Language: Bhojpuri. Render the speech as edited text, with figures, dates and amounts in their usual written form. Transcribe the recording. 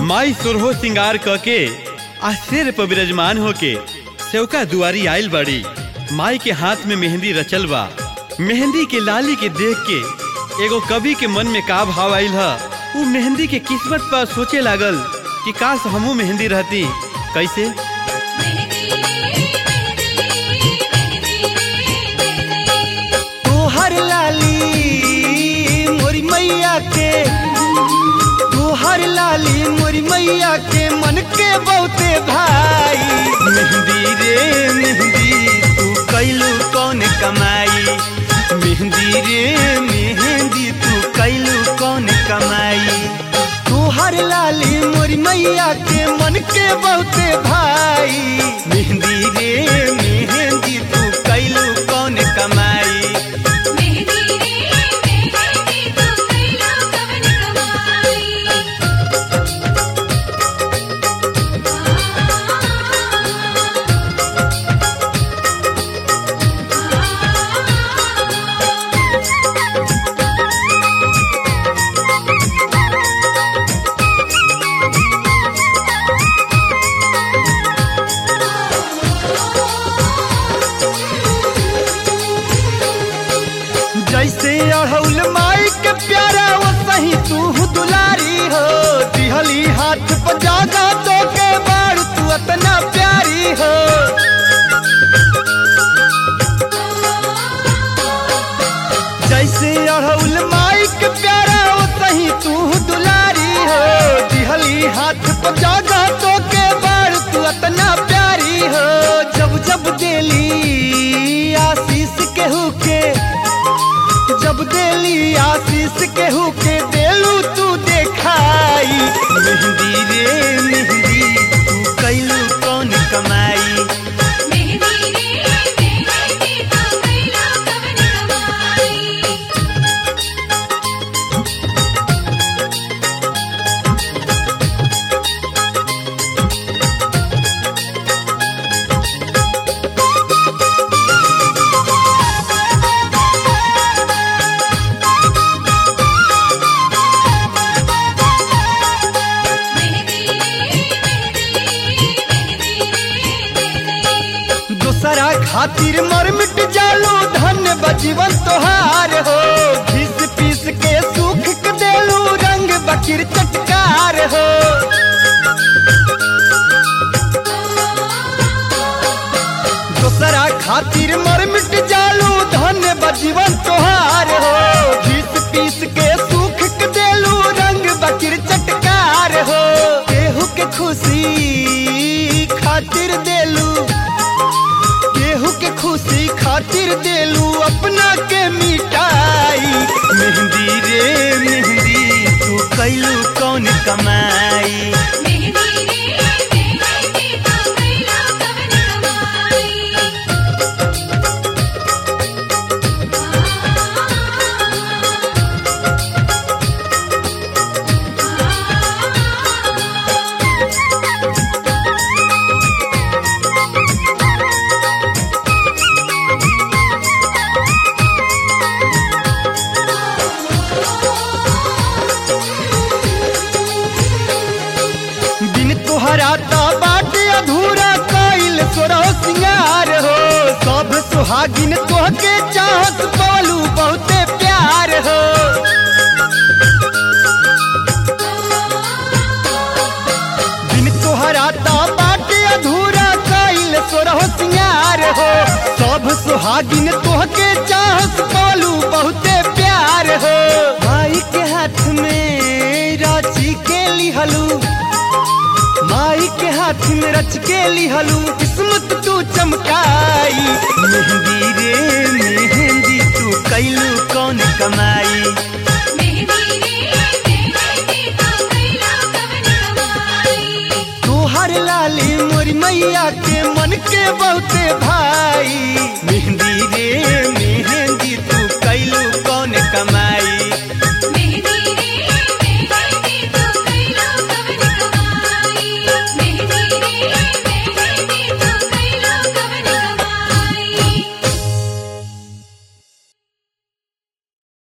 माई सुरहो सिंगार कके आ शेर पर विराजमान होके सेवका दुआरी आइल बड़ी। माई के हाथ में मेहंदी रचल बा। मेहंदी के लाली के देख के एगो कवि के मन में का भाव आइल है। वो मेहंदी के किस्मत पर सोचे लागल कि काश हमू मेहंदी रहती। कैसे? तोहर लाली मोरी मैया के, तोहर लाली मोरी मैया के मन के बहुते भाई। मेहंदी रे मेहंदी तू कैलू कौन कमाई, मेहंदी रे मेहंदी तू कैलू कौन कमाई। तोहर लाली मोरी मैया के मन के बहुते भाई। मेहंदी रे मेहंदी तू कैलू कौन कमाई। जैसे अढ़ौल माई के प्यारा वो सही तू दुलारी हो। दिहली हाथ पर जागा तो के बाड़ तू अतना प्यारी हो। जैसे अढ़ौल माई के प्यारा वो सही तू दुलारी हो। दिहली हाथ पर जागा तो के बाड़ तू अतना प्यारी हो। जब जब देली आशीष केहू के, जब देली आशीष केहू के देलू तू देखाई। मेहंदी रे मेहंदी तू कैलू कौन कमाई। दूसरा खातिर मर मिट जालू धन्य बजीवन तोहार हो। घिस पीस के सूख के देलू रंग बकीर चटकार हो। दूसरा खातिर मर मिट जालू धन्य बजीवन तोहार हो। घिस पीस के सूख के देलू रंग बकीर चटकार हो। केहू के खुशी खातिर देलू, केहू के खुशी खातिर देलू अपना के मिटाई। मेहंदी रे मेहंदी तू कैलू कौन कमाई। तोहराता बाटे अधूरा कैल सोरह सिंगार हो। सब सुहागिन तोहके चाहत बोलू बहुते प्यार हो। दिन तोहराता बाटे अधूरा कैल सोरह सिंगार हो। सब सुहागिन तोहके चाहत बोलू बहुते प्यार हो। माई के हाथ में राची के लिहलू, माई के हाथ में रच के लिहलू किस्मत तू चमकाई। मेहंदी रे मेहंदी तू कैलू कौन कमाई। तोहर लाली मोरी मैया के मन के बहुते भाई।